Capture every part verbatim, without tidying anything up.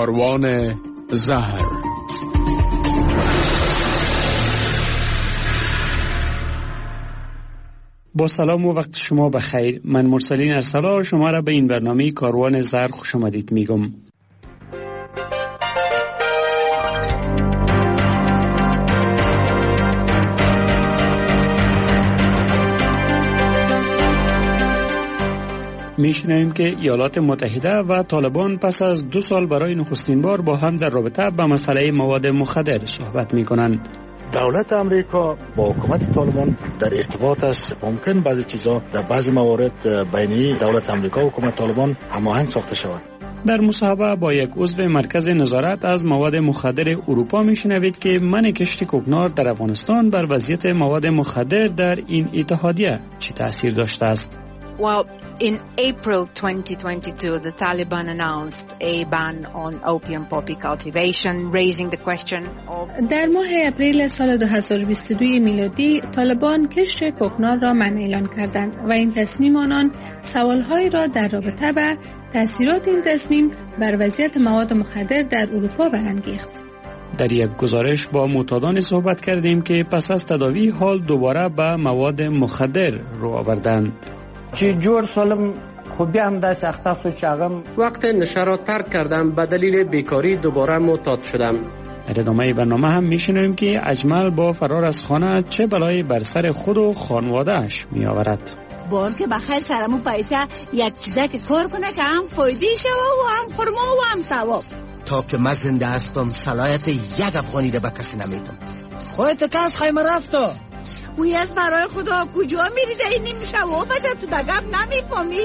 کاروان زهر. با سلام و وقت شما بخیر. من مرسلین ارسلا شما را به این برنامه کاروان زهر خوش آمدید میگم. میشنویم که ایالات متحده و طالبان پس از دو سال برای نخستین بار با هم در رابطه با مسئله مواد مخدر صحبت میکنند. دولت امریکا با حکومت طالبان در ارتباط است. ممکن بعضی چیزا در بعضی موارد بین دولت امریکا و حکومت طالبان هماهنگ ساخته شود. در مصاحبه با یک عضو مرکز نظارت از مواد مخدر اروپا میشنوید که منع کشت کوکنار در افغانستان بر وضعیت مواد مخدر در این اتحادیه چه تاثیر داشته است. Well, in April twenty twenty-two, the Taliban announced a ban on opium poppy cultivation, raising the question of... در ماه اپریل سال دو هزار و بیست و دو میلادی، طالبان کشت کوکنار را منع اعلان کردند و این تصمیم آنان سوالهایی را در رابطه با تأثیرات این تصمیم بر وضعیت مواد مخدر در اروپا برانگیخت. در یک گزارش با معتادان صحبت کردیم که پس از تداوی حال دوباره به مواد مخدر رو آوردند. چی جور سالم خوبی هم دست اختاف و چاقم وقت نشه را ترک کردم به دلیل بیکاری دوباره معتاد شدم. در ادامه برنامه هم میشنویم که اجمل با فرار از خانه چه بلایی بر سر خود و خانواده‌اش می آورد. بار که بخیر سرمو پیسه یک چیزه که کار کنه که هم فایده شوه و هم خرما و هم ثواب. تا که من زنده هستم صلاحیت یک افغانی را به کسی نمیدم. خودت که از خیمه رفتو وی از برای خدا کجا میریده این نمیشه و بچه تو دقب نمیفهمی.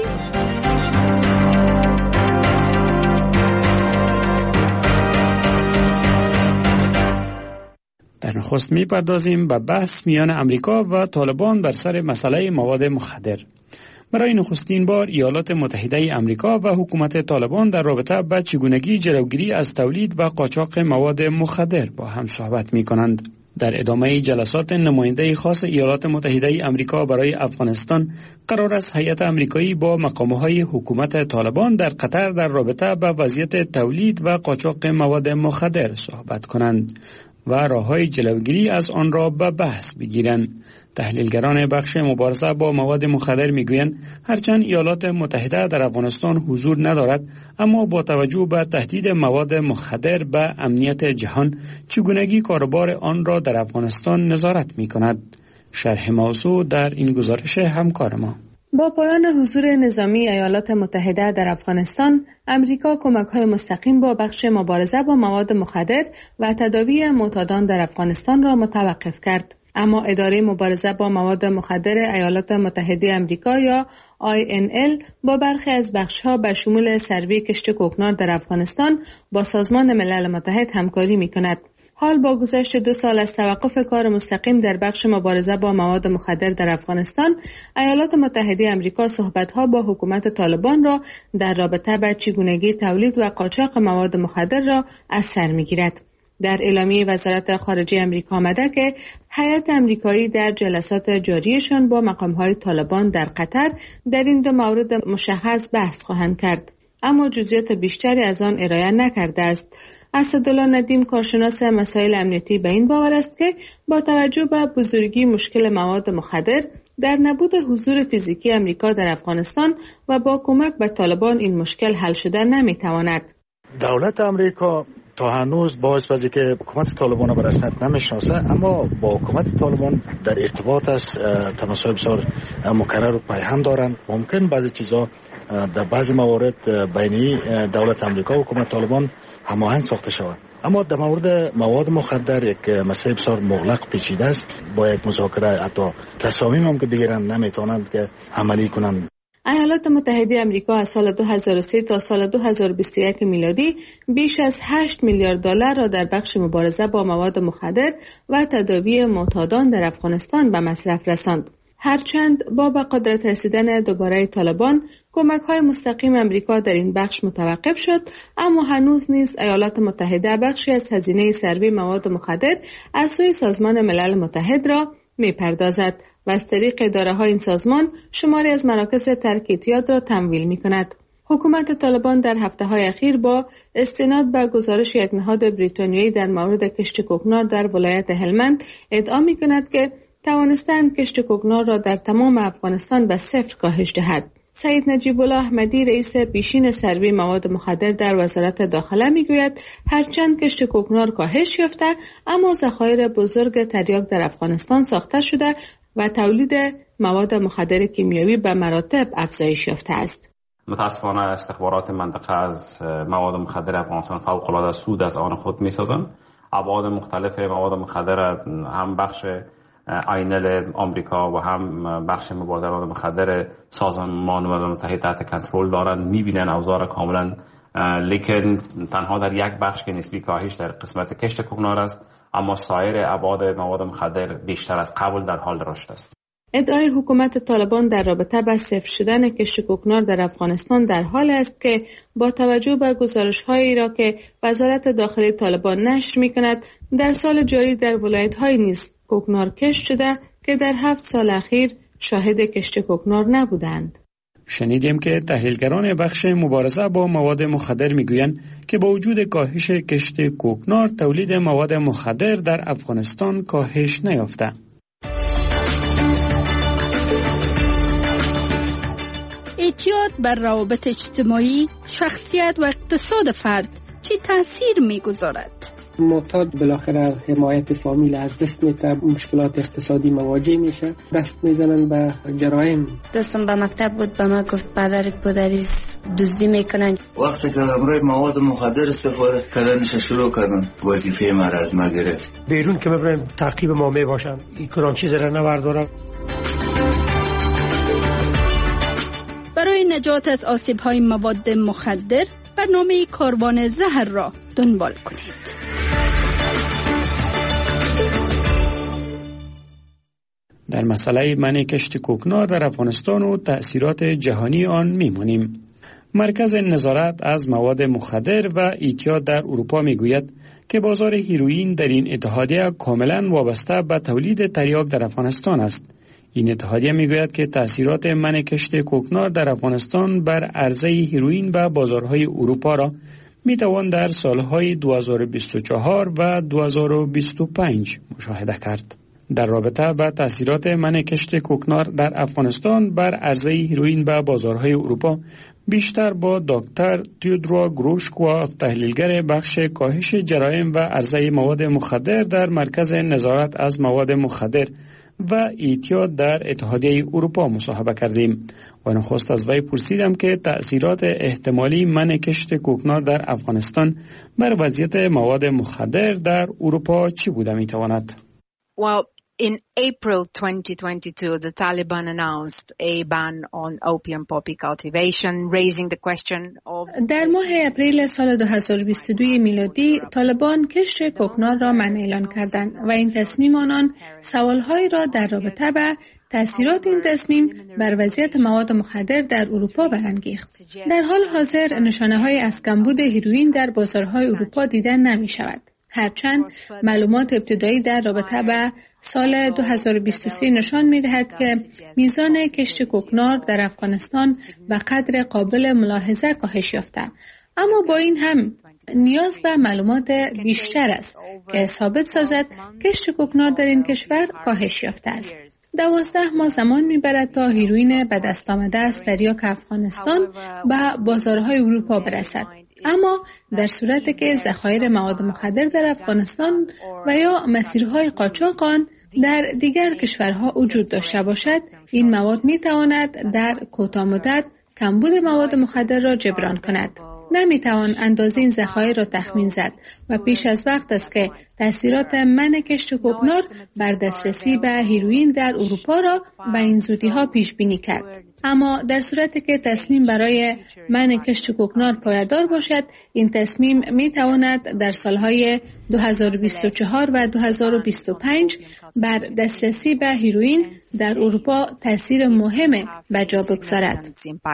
در نخست میپردازیم به بحث میان امریکا و طالبان بر سر مسئله مواد مخدر. برای نخستین بار ایالات متحده امریکا و حکومت طالبان در رابطه با چگونگی جلوگیری از تولید و قاچاق مواد مخدر با هم صحبت میکنند. در ادامه جلسات نماینده خاص ایالات متحده امریکا برای افغانستان قرار است هیئت امریکایی با مقام‌های حکومت طالبان در قطر در رابطه با وضعیت تولید و قاچاق مواد مخدر صحبت کنند و راه‌های جلوگیری از آن را به بحث بگیرند. تحلیلگران بخش مبارزه با مواد مخدر میگویند هرچند ایالات متحده در افغانستان حضور ندارد، اما با توجه به تهدید مواد مخدر به امنیت جهان چگونگی کاربار آن را در افغانستان نظارت میکند. شرح موضوع در این گزارش همکار ما. با پایان حضور نظامی ایالات متحده در افغانستان، امریکا کمک‌های مستقیم با بخش مبارزه با مواد مخدر و تداوی معتادان در افغانستان را متوقف کرد. اما اداره مبارزه با مواد مخدر ایالات متحده امریکا یا آی ان ال با برخی از بخش‌ها به شمول سروی کشت کوکنار در افغانستان با سازمان ملل متحد همکاری می‌کند. حال با گذشت دو سال از توقف کار مستقیم در بخش مبارزه با مواد مخدر در افغانستان، ایالات متحده امریکا صحبت‌ها با حکومت طالبان را در رابطه با چگونگی تولید و قاچاق مواد مخدر را از سر می‌گیرد. در اعلامیه وزارت خارجه امریکا آمده که هیئت امریکایی در جلسات جاریشان با مقام‌های طالبان در قطر در این دو مورد مشخص بحث خواهند کرد، اما جزئیات بیشتری از آن ارائه نکرده است. اسدالله ندیم کارشناس مسائل امنیتی به این باور است که با توجه به بزرگی مشکل مواد مخدر در نبود حضور فیزیکی امریکا در افغانستان و با کمک به طالبان این مشکل حل شده نمیتواند. دولت امریکا تا هنوز باعث بازی که حکومت طالبان به رسمیت نمیشناسه، اما با حکومت طالبان در ارتباط است، تماس‌های بسیار مکرر و پیهم دارند. ممکن بعضی چیزا در بعضی موارد بین دولت امریکا و حکومت طالبان هماهنگ ساخته شود، اما در مورد مواد مخدر یک مسئله بسیار مغلق پیچیده است. با یک مذاکره حتی تصامیم هم که بگیرند نمیتونند که عملی کنند. ایالات متحده امریکا از سال دو هزار و سه تا سال دو هزار و بیست و یک میلادی بیش از هشت میلیارد دلار را در بخش مبارزه با مواد مخدر و تداوی معتادان در افغانستان به مصرف رساند. هرچند با به قدرت رسیدن دوباره طالبان کمک‌های مستقیم امریکا در این بخش متوقف شد، اما هنوز نیز ایالات متحده بخشی از هزینه سروی مواد مخدر از سوی سازمان ملل متحد را می‌پردازد و از طریق اداره‌های این سازمان شماری از مراکز ترک اعتیاد را تمویل می‌کند. حکومت طالبان در هفته‌های اخیر با استناد به گزارش یک نهاد بریتانیایی در مورد کشت کوکنار در ولایت هلمند ادعا می‌کند که توانستند کشت کوکنار را در تمام افغانستان به صفر کاهش دهد. سید نجیب الله احمدی رئیس پیشین سروی مواد مخدر در وزارت داخله میگوید هرچند کشت کوکنار کاهش یافته اما ذخایر بزرگ تریاک در افغانستان ساخته شده و تولید مواد مخدر کیمیایی به مراتب افزایش یافته است. متاسفانه استخبارات منطقه از مواد مخدر افغانستان فوق العاده سود از آن خود می‌سازند. ابعاد مختلف مواد مخدر هم بخش آینل آمریکا و هم بخش مبادله مواد مخدر سازمان ملل متحد تحت کنترل دارند، می‌بینن اوضاع کاملا، لیکن تنها در یک بخش که نسبی کاهش در قسمت کشت کوکنار است، اما سایر ابعاد مواد مخدر بیشتر از قبل در حال رشد است. ادعای حکومت طالبان در رابطه با صفر شدن کشت کوکنار در افغانستان در حال است که با توجه به گزارش‌هایی را که وزارت داخلی طالبان نشر می‌کند، در سال جاری در ولایت‌های نیز کوکنار کشت شده که در هفت سال اخیر شاهد کشت کوکنار نبودند. شنیدیم که تحلیلگران بخش مبارزه با مواد مخدر میگویند که با وجود کاهش کشت کوکنار تولید مواد مخدر در افغانستان کاهش نیافته. اعتیاد بر روابط اجتماعی، شخصیت و اقتصاد فرد چه تأثیر میگذارد؟ معتاد بالاخره حمایت فامیل از دست میته، مشکلات اقتصادی مواجه میشه، دست میزنن به جرایم. دوستم به مکتب بود، به من گفت پدرت پدریس دزدی میکنن. وقتی که امروز مواد مخدر استفاده کردنش شروع کردن، وظیفه ما را از ما گرفت. بیرون که ببرن تعقیب ما میباشن، این کلان چیز را نوردارم. برای نجات از آسیب‌های مواد مخدر برنامه کاروان زهر را دنبال کنید. در مسئله منع کشت کوکنار در افغانستان و تأثیرات جهانی آن میمانیم. مرکز نظارت از مواد مخدر و اعتیاد در اروپا میگوید که بازار هیروئین در این اتحادیه کاملا وابسته به تولید تریاک در افغانستان است. این اتحادیه میگوید که تأثیرات منع کشت کوکنار در افغانستان بر عرضه هیروئین و بازارهای اروپا را میتوان در سالهای دو هزار و بیست و چهار و دو هزار و بیست و پنج مشاهده کرد. در رابطه با تأثیرات منع کشت کوکنار در افغانستان بر عرضه هیروئین و بازارهای اروپا بیشتر با دکتر تیودرا گروشکوا، تحلیلگر بخش کاهش جرایم و عرضه مواد مخدر در مرکز نظارت از مواد مخدر و اعتیاد در اتحادیه اروپا مصاحبه کردیم و نخست از وی پرسیدم که تأثیرات احتمالی منع کشت کوکنار در افغانستان بر وضعیت مواد مخدر در اروپا چی بوده میتواند؟ Well, in April twenty twenty-two, the Taliban announced a ban on opium poppy cultivation, raising the question of... در ماه اپریل سال دو هزار و بیست و دو میلادی، طالبان کشت کوکنار را منع اعلان کردند و این تصمیم آنان سوالهایی را در رابطه با تأثیرات این تصمیم بر وضعیت مواد مخدر در اروپا برانگیخت. در حال حاضر نشانه‌هایی از کمبود هیروئین در بازارهای اروپا دیده نمی شود. هرچند معلومات ابتدایی در رابطه با سال دو هزار و بیست و سه نشان می‌دهد که میزان کشت کوکنار در افغانستان به قدر قابل ملاحظه کاهش یافته، اما با این هم نیاز به معلومات بیشتر است که ثابت سازد کشت کوکنار در این کشور کاهش یافته است. دوازده ماه زمان می‌برد تا هیروئین به دست آمده از تریاک افغانستان به بازارهای اروپا برسد. اما در صورتی که ذخایر مواد مخدر در افغانستان و یا مسیرهای قاچاق آن در دیگر کشورها وجود داشته باشد، این مواد می‌تواند در کوتاه مدت کمبود مواد مخدر را جبران کند. نمیتوان اندازه این ذخایر را تخمین زد و پیش از وقت است که تأثیرات منع کشت کوکنار بر دسترسی به هیروئین در اروپا را به این زودی‌ها پیش بینی کرد. اما در صورتی که تصمیم برای منع کشت کوکنار پایدار باشد، این تصمیم میتواند در سالهای دو هزار و بیست و چهار و دو هزار و بیست و پنج بر دسترسی به هیروئین در اروپا تأثیر مهم به جا بگذارد.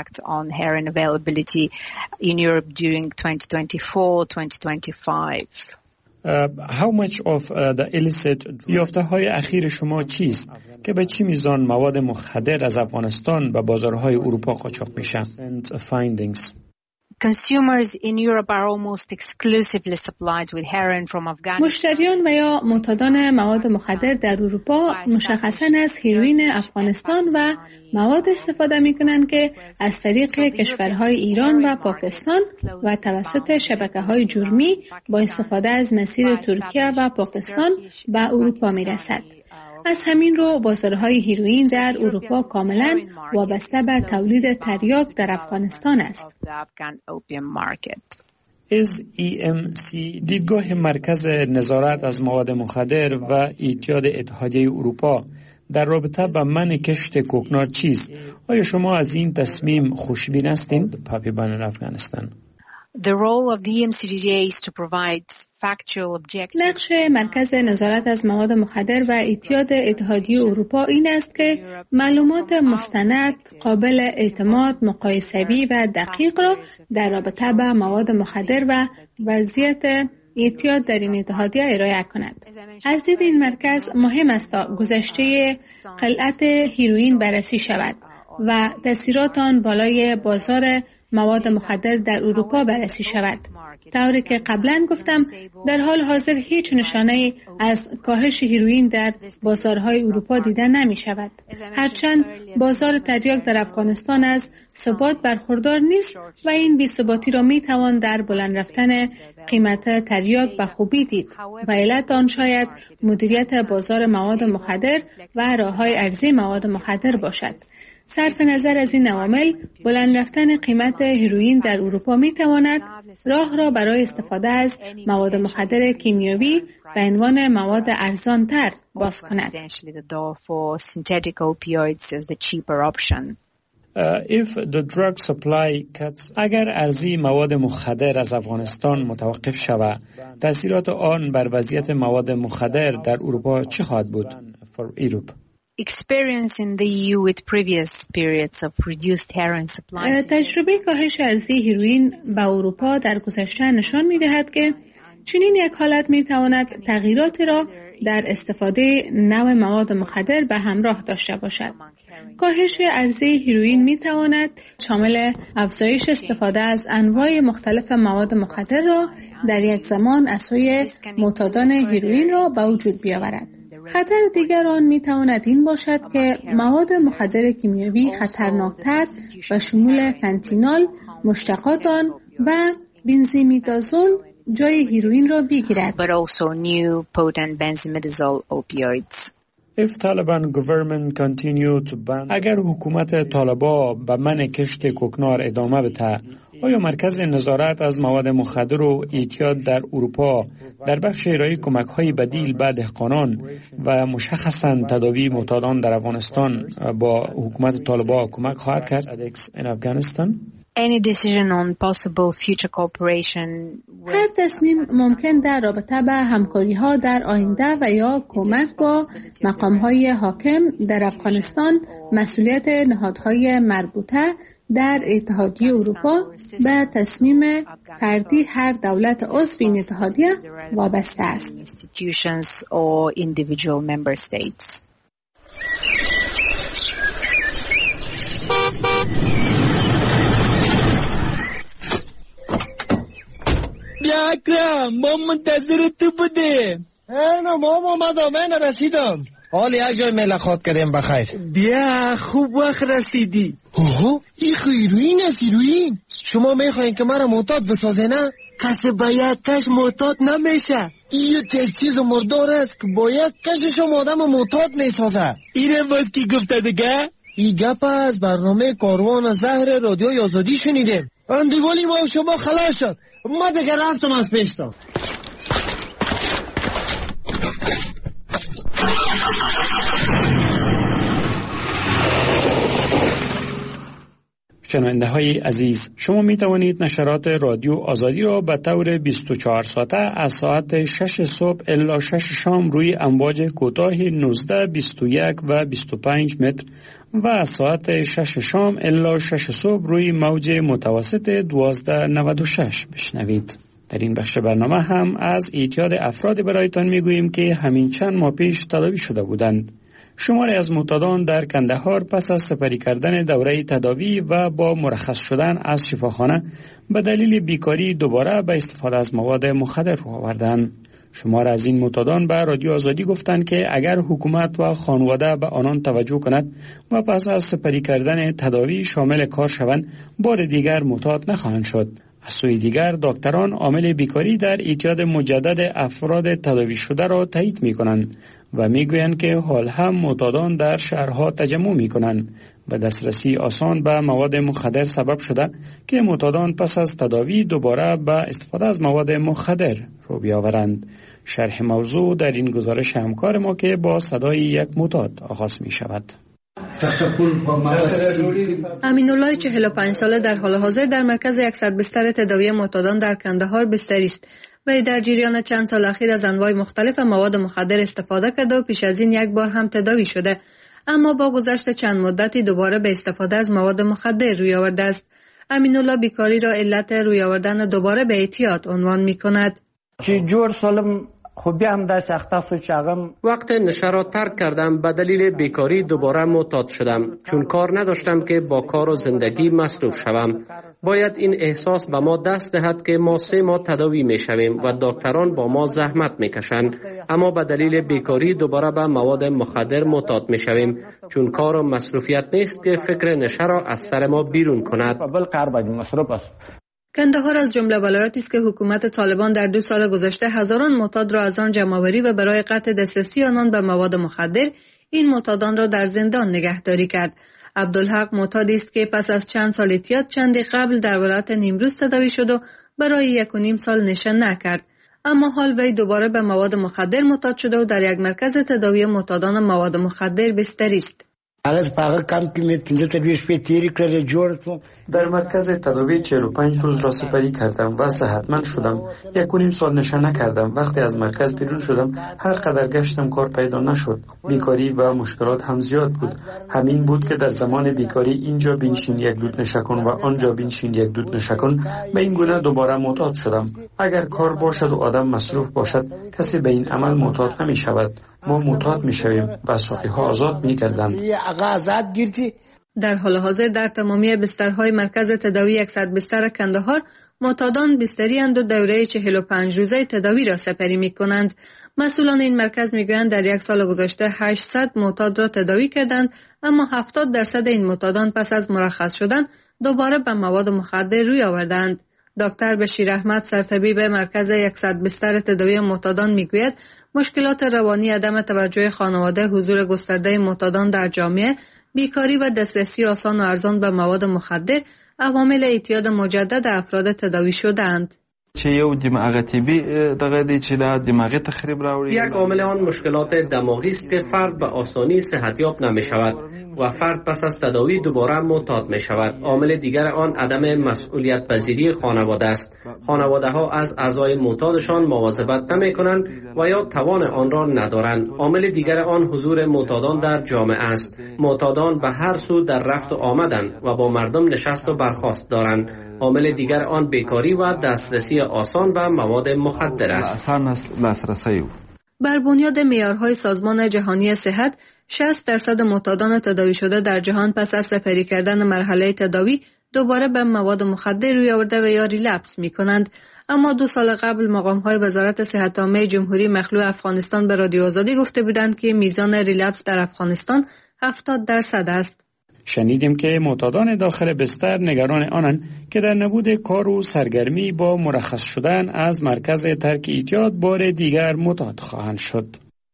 Uh, how much of uh, the illicit یافته های اخیر شما چیست که به چی میزان مواد مخدر از افغانستان به بازارهای اروپا قاچاق میشه؟ Findings Consumers in Europe are almost exclusively supplied with heroin from Afghanistan. مشتریان و یا معتادان مواد مخدر در اروپا مشخصاً از هیروئین افغانستان و مواد استفاده می‌کنند که از طریق کشورهای ایران و پاکستان و توسط شبکه‌های جرمی با استفاده از مسیر ترکیه و پاکستان به اروپا می‌رسد. از همین رو بازارهای هیروئین در اروپا کاملا وابسته به تولید تریاک در افغانستان است. از ای ام سی دیدگاه مرکز نظارت از مواد مخدر و اعتیاد اتحادیه اروپا در رابطه با منع کشت کوکنار چیست؟ آیا شما از این تصمیم خوشبین هستید؟ پاپی بان افغانستان. The role of the E M C D D A is to provide factual objectives. نقش مرکز نظارت از مواد مخدر و اعتیاد اتحادیه اروپا این است که معلومات مستند، قابل اعتماد، مقایسوی و دقیق را در رابطه با مواد مخدر و وضعیت اعتیاد در این اتحادیه ارائه کند. از دید این مرکز مهم است تا گذشته خلعت هیروئین بررسی شود و تاثیرات آن بالای بازار مواد مخدر در اروپا بررسی شود. طوری که قبلا گفتم در حال حاضر هیچ نشانه از کاهش هیروئین در بازارهای اروپا دیده نمی شود. هرچند بازار تریاک در افغانستان از ثبات برخوردار نیست و این بی‌ثباتی را می توان در بلند رفتن قیمت تریاک به خوبی دید و علت آن شاید مدیریت بازار مواد مخدر و راه‌های ارزی مواد مخدر باشد. صرف نظر از این عوامل، بلند رفتن قیمت هیروئین در اروپا می تواند راه را برای استفاده از مواد مخدر کیمیایی به عنوان مواد ارزان تر باز کند. Uh, if the drug supply cuts, اگر ارزی مواد مخدر از افغانستان متوقف شود، تأثیرات آن بر وضعیت مواد مخدر در اروپا چه خواهد بود؟ For Europe. Experience in the E U with previous periods of reduced heroin supplies. تجربه کاهش ارزی هیروئین به اروپا در گذشته نشان می‌دهد که چنین یک حالت می‌تواند تغییراتی را در استفاده نوع مواد مخدر به همراه داشته باشد. کاهش ارزی هیروئین می‌تواند شامل افزایش استفاده از انواع مختلف مواد مخدر را در یک زمان از سوی معتادان هیروئین را به وجود بیاورد. خطر دیگر آن می تواند این باشد که مواد مخدر کیمیایی خطرناکتر و شمول فنتینال، مشتقات آن و بنزیمیدازول جای هیروئین را بگیرد. But also new potent benzimidazole opioids. If Taliban government continue to ban, اگر حکومت طالبان به منع کشت کوکنار ادامه بده، آیا مرکز نظارت از مواد مخدر و اعتیاد در اروپا در بخش ارائه کمک‌های بدیل به دهقانان و مشخصاً تداوی معتادان در افغانستان با حکومت طالبان کمک خواهد کرد؟ in Afghanistan? Any decision on possible future cooperation. هر تصمیم ممکن در رابطه به همکاری‌ها در آینده و یا کمک با مقام‌های حاکم در افغانستان مسئولیت نهادهای مربوطه در اتحادیه اروپا به تصمیم فردی هر دولت عضو این اتحادیه وابسته است. Institutions or individual member states. بیا اکرم، ما منتظر تو بودیم. اینا ماما اومدم، من رسیدم. حال یک جای ملاقات کردیم بخیر. بیا خوب وقت رسیدی. اوه این هیروئین است، هیروئین. شما میخواین که مرا معتاد بسازه نه؟ کسی باید کش معتاد نمیشه. این یک چیز مردار است که باید کشش آدم معتاد میسازه. اینم باز کی گفته دیگه؟ این گپ از برنامه کاروان زهر رادیوی آزادی شنیدیم. اندیوالی ما شما خلاص شد. ما دیگه رفتم از پیشتا. شنونده های عزیز، شما می توانید نشرات رادیو آزادی را به طور بیست و چهار ساعته از ساعت شش صبح الی شش شام روی امواج کوتاه نوزده، بیست و یک و بیست و پنج متر و از ساعت شش شام الی شش صبح روی موج متوسط دوازده نود و شش بشنوید. در این بخش برنامه هم از اعتیاد افراد برایتان می گوییم که همین چند ماه پیش تداوی شده بودند. شماری از معتادان در کندهار پس از سپری کردن دوره تداوی و با مرخص شدن از شفاخانه به دلیل بیکاری دوباره به استفاده از مواد مخدر رو آوردند. شمار از این معتادان به رادیو آزادی گفتند که اگر حکومت و خانواده به آنان توجه کند و پس از سپری کردن تداوی شامل کار شوند، بار دیگر معتاد نخواهند شد. از سوی دیگر دکتران عامل بیکاری در اعتیاد مجدد افراد تداوی شده را تایید می کنند و می گویند که حال هم معتادان در شهرها تجمع می کنند و دسترسی آسان به مواد مخدر سبب شده که معتادان پس از تداوی دوباره به استفاده از مواد مخدر رو بیاورند. شرح موضوع در این گزارش همکار ما که با صدای یک معتاد آغاز می شود. امین‌الله چهل و پنج ساله در حال حاضر در مرکز صد بستر تداوی معتادان در کندهار بستری است. وی در جریان چند سال اخیر از انواع مختلف مواد مخدر استفاده کرده و پیش از این یک بار هم تداوی شده، اما با گذشت چند مدتی دوباره به استفاده از مواد مخدر روی آورده است. امین‌الله بیکاری را علت روی آوردن دوباره به اعتیاد عنوان می کند. چی جور سالم خوبی هم در سخته سوچاغم وقت نشه را ترک کردم، به دلیل بیکاری دوباره معتاد شدم، چون کار نداشتم که با کار و زندگی مصروف شوم. باید این احساس به ما دست دهد که ما سه ماه تداوی می شویم و دکتران با ما زحمت می کشند، اما به دلیل بیکاری دوباره به مواد مخدر معتاد می شویم، چون کار و مصروفیت نیست که فکر نشه را از سر ما بیرون کند. کندهار از جمله ولایاتی است که حکومت طالبان در دو سال گذشته هزاران معتاد را از آن جمع‌آوری و برای قطع دسترسی آنان به مواد مخدر این معتادان را در زندان نگهداری کرد. عبدالحق معتادی است که پس از چند سال اعتیاد چندی قبل در ولایت نیمروز تداوی شد و برای یک و نیم سال نشه نکرد، اما حال وی دوباره به مواد مخدر معتاد شده و در یک مرکز تداوی معتادان مواد مخدر بستری است. در مرکز تداوی چهل و پنج روز را سپری کردم و صحتمند شدم. یک و نیم سال نشه نکردم. وقتی از مرکز بیرون شدم هر قدر گشتم کار پیدا نشد. بیکاری و مشکلات هم زیاد بود. همین بود که در زمان بیکاری اینجا بنشین یک دود نشه کن و آنجا بنشین یک دود نشه کن، به این گونه دوباره معتاد شدم. اگر کار باشد و آدم مصروف باشد کسی به این عمل معتاد نمی شود. ما معتاد می شویم و ساقی ها آزاد می گردند. در حال حاضر در تمامی بسترهای مرکز تداوی صد بستر کندهار معتادان بستری اند و دوره چهل و پنج روزه تداوی را سپری می کنند. مسئولان این مرکز می گویند در یک سال گذشته هشتصد معتاد را تداوی کردند، اما هفتاد درصد این معتادان پس از مرخص شدن دوباره به مواد مخدر روی آوردند. دکتر بشیر احمد سرطبیب مرکز صد بستر تداوی معتادان می گوید مشکلات روانی، عدم توجه خانواده، حضور گسترده معتادان در جامعه، بیکاری و دسترسی آسان و ارزان به مواد مخدر عوامل اعتیاد مجدد افراد تداوی شده‌اند. چې یو دماغ طبي دغه دی چې دا دماغي تخریب راوړي. یک عامل آن مشکلات دماغی است که فرد به آسانی صحتیاب نمی شود و فرد پس از تداوی دوباره معتاد می شود. عامل دیگر آن عدم مسئولیت پذیری خانواده است. خانواده ها از اعضای معتادشان مواظبت نمی کنند و یا توان آن را ندارند. عامل دیگر آن حضور معتادان در جامعه است. معتادان به هر سو در رفت و آمدند و با مردم نشست و برخاست دارند. عامل دیگر آن بیکاری و دسترسی آسان به مواد مخدر است. بر بنیاد معیارهای سازمان جهانی صحت، شصت درصد معتادان تداوی شده در جهان پس از سپری کردن مرحله تداوی دوباره به مواد مخدر روی آورده و یا ریلپس می کنند. اما دو سال قبل مقام‌های وزارت صحت عامه جمهوری مخلوع افغانستان به رادیو آزادی گفته بودند که میزان ریلپس در افغانستان هفتاد درصد است. شنیدیم که معتادان داخل بستر نگران آنند که در نبود کار و سرگرمی با مرخص شدن از مرکز ترک اعتیاد بار دیگر معتاد خواهند شد.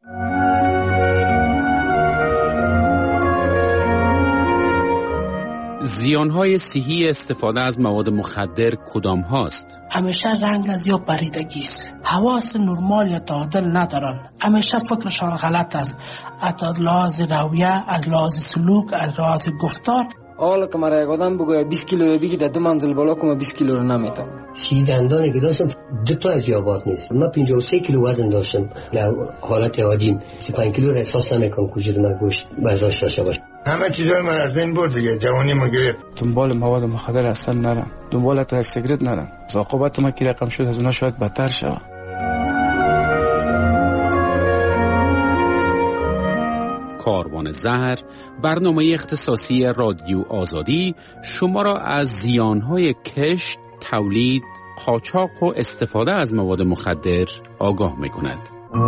زیانهای صحی استفاده از مواد مخدر کدام هاست؟ همیشه رنگ از یا بریدگی است. حواس نرمال یا تعادل ندارن. همیشه فکرشان غلط است. از لحاظ رویه، از لحاظ سلوک، از لحاظ گفتار. حالا که مرا یک آدم بگوید بیست کیلو رو بگی در دو منزل بالا کنم بیست کیلو رو نمیتونم. سی دندانی که داشتم دو تا از یابات نیست. من پنجاه و سه کیلو وزن داشتم. در حالت عادیم سی و پنج کیلو را احساس نمیکنم که من گوشت برداشت داشته باشم. همه چیزای من از بین برد دیگه. جوانی ما گرفت. دنبال مواد مخدر اصلا نرم. دنبال تا یک سیگرت نرم. عاقبت ما که رقم شد از اونها شاید بدتر شود. کاروان زهر، برنامه اختصاصی رادیو آزادی شما را از زیانهای کشت، تولید، قاچاق و استفاده از مواد مخدر آگاه می کند.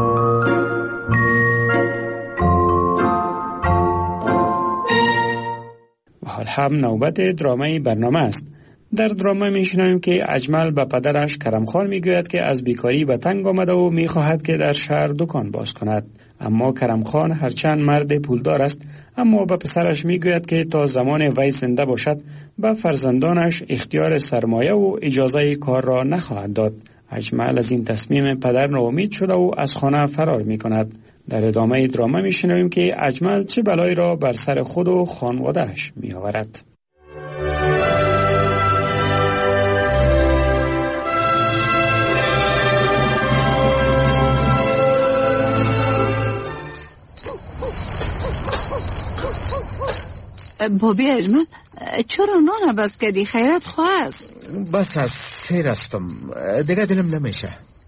و حال هم نوبت درامه برنامه است. در درامه میشنویم که اجمل به پدرش کرمخان میگوید که از بیکاری به تنگ آمده و میخواهد که در شهر دکان باز کند، اما کرمخان هرچند مرد پولدار است اما به پسرش میگوید که تا زمان وی زنده باشد به فرزندانش اختیار سرمایه و اجازه کار را نخواهد داد. اجمل از این تصمیم پدر ناامید شده و از خانه فرار میکند. در ادامه درامه میشنویم که اجمل چه بلایی را بر سر خود و خانواده‌اش میآورد. بابی اجمل چرا نان بس کردی؟ خیرت خواست. بس از سیر هستم دیگه دلم نمیشه.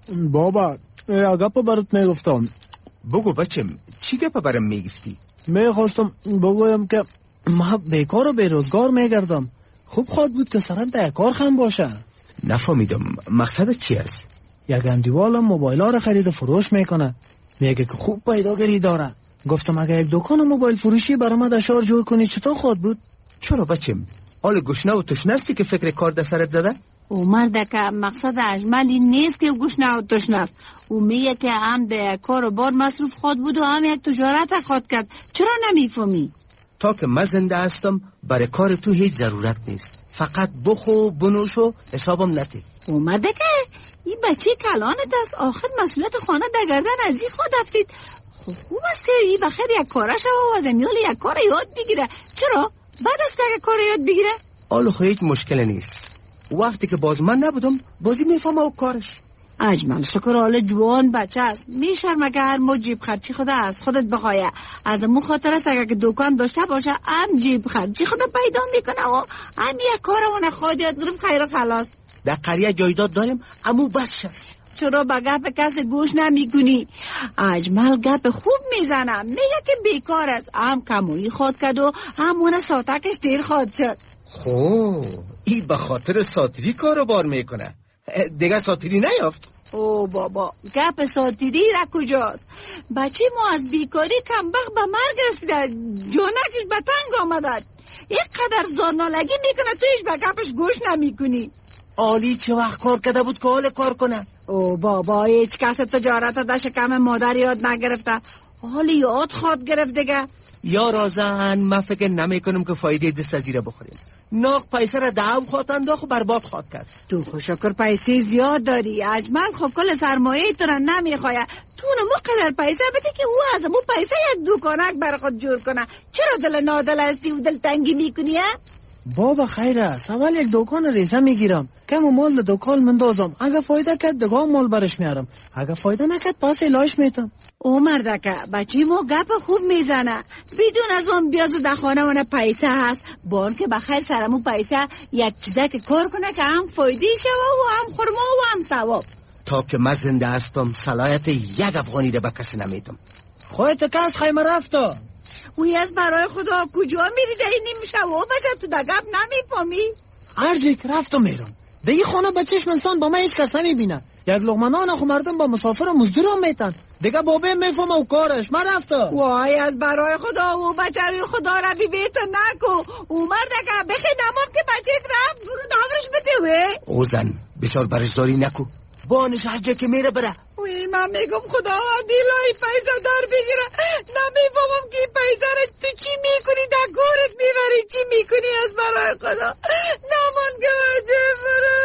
بابا گپ برات میگفتم. بگو بچم چی گپ برام میگفتی؟ میخواستم بگویم که ما بیکار و بیروزگار میگردم، خوب خواد بود که سرم در کار خم باشه. نفهمیدم مقصدت چی است؟ یک اندیوالم موبایل ها را خرید و فروش میکنه، میگه که خوب پیداگیری داره. گفتم اگه یک دکان موبایل فروشی برام در شهر جور کنی چطور خواد بود؟ چرا بچم؟ حال گشنه و تشنه هستی که فکر کار در سرت زده؟ او مرده که مقصد اجمل این نیست که گشنه و تشنه است. او میگه که هم در کار و بار مصروف خواد بود و هم یک تجارت خواد کرد. چرا نمیفهمی؟ تا که من زنده هستم برای کار تو هیچ ضرورت نیست، فقط بخو بنوش و حسابم نتی. او مرده که این بچه کلانت است، آخر مسئولیت خانه در گردن از این خود افتید. خوب خوب است که این بخیر یک کارش و از امیال یک کار یاد بگیره. چرا؟ بعد از که یک کار یاد بگیره؟ آلو خو هیچ مشکل نیست، وقتی که باز من نبودم بازی میفهم او کارش. اجمل شکر حال جوان بچه است، میشرمه که هر مو جیب خرچی خدا از خودت بخواه. از امو خاطر است اگر که دکان داشته باشه هم جیب خرچی خدا پیدا میکنه و هم یک کارونه خود یاد گرم خیر و خلاص. در قریه جایداد داریم امو بس شست. چرا به گپ کسی گوش نمی کنی؟ اجمل گپ خوب میزنم، میگه که بیکار است، هم کمویی خود کرد و همونه ساتکش دیر خود شد. خو ای به خاطر ساتری کارو بار میکنه، دیگه ساتری نیافت. او بابا گپ ساتری را کجاست؟ بچه ما از بیکاری کمبخت به مرگ رسیده، جانکش به تنگ آمده، یک قدر زانالگی میکنه تویش به گپش گوش نمی کنی. آلی چه وقت کار کرده بود که حال کار کنه؟ او بابا هیچ کس تجارت در شکم مادر یاد نگرفته، حالی یاد خواد گرفت دیگه. یا رازن من فکر نمی کنم که فایده دست از زیره بخوریم. ناق پیسه را دعو خواد انداخت و برباد خواد کرد. تو خوشکر پیسه زیاد داری، اجمل خب کل سرمایه تو را نمیخواه، تو نمو قدر پیسه بده که او از امو پیسه یک دکانک بر خود جور کنه. چرا دل نادل هستی و دل تنگی میکنی؟ بابا خیر است، اول یک دکان ریزه میگیرم، کم مال دکان مندازم، اگه فایده کرد دگاه مال برش میارم، اگه فایده نکرد پس ایلاش میتم. او مردکه بچه ما گپ خوب میزنه، بدون از اون بیازو در خانه ونه پیسه هست، بان که بخیر سرمو پیسه یک چیزه که کار کنه که هم فایده شوه و هم خورما و هم ثواب. تا که من زنده هستم صلاحیت یک افغانی رو به کسی نمیدم. خواهیت که از خیمه رفتا؟ اوی از برای خدا کجا میری ده این نمیشه و بچه تو در گپ نمیفهمی؟ هرجی که رفتم میرم ده این خانه بچهش منسان با من هیچ کس نمیبینه، یک لقمه نان خو مردم با مسافر و مزدور هم میتن دیگه بابه میفهمه و کارش. من رفته. وای از برای خدا و بچه روی خدا را بی بیتو نکو، او مرده که بخی نمام که بچه رفت برو داورش بده وی. او زن بسیار برشداری نکو، بانش هر جا که میره بره. وی من میگم خدا دیلای پیسه دار بگیره، نمیفهمم که پیسه را تو چی میکنی، در گورت میبری چی میکنی؟ از برای خدا نمان که بچه بره.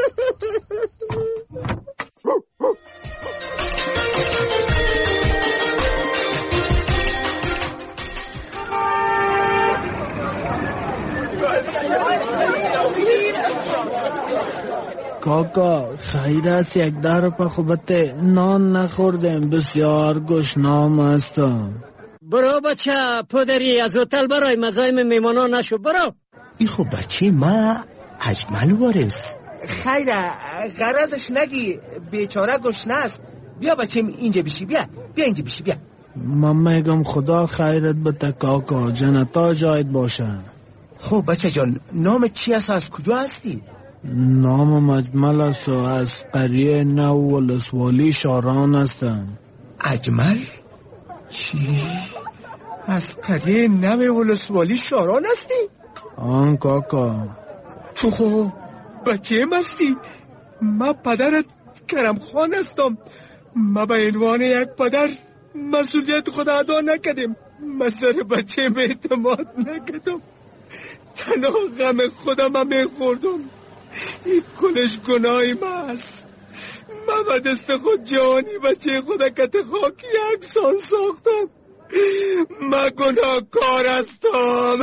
کاکا خیر است یک در پر خوبته نان نخوردم، بسیار گشنام هستم. برو بچه پدری از هتل برای مزایم میمانان نشو، برو. ای خب بچه ما اجمل وارث. خیره غرضش نگی، بیچاره گشنه است. بیا بچه اینجا بشی، بیا بیا اینجا بشی، بیا من میگم خدا خیرت بده کاکا، جنتا جایت باشه. خب بچه جان، نام چی است؟ از کجا هستی؟ نام مجمل است و از قریه نو ولسوالی شاران هستم. اجمل؟ چی؟ از قریه نو ولسوالی شاران هستی؟ آن کاکا. تو خب بچه مستی؟ من پدرت کرم خان هستم. من به عنوان یک پدر مسئولیت خود ادا نکردم. من سر بچه به اعتماد نکردم، تنها غم خودم هم میخوردم. این کلش گناهی من است. من به دست خود جوانی بچه خود کت خاکی یکسان ساختم. من گناهکار هستم.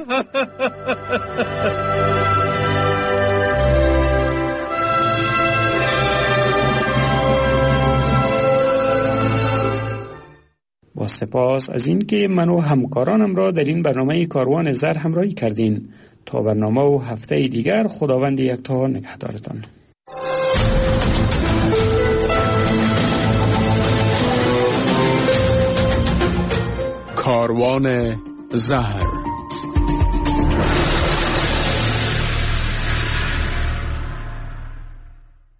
با سپاس از این که من و همکارانم را در این برنامه کاروان زر همراهی کردین. تا برنامه و هفته دیگر، خداوند یکتا نگهدارتان. کاروان زهر.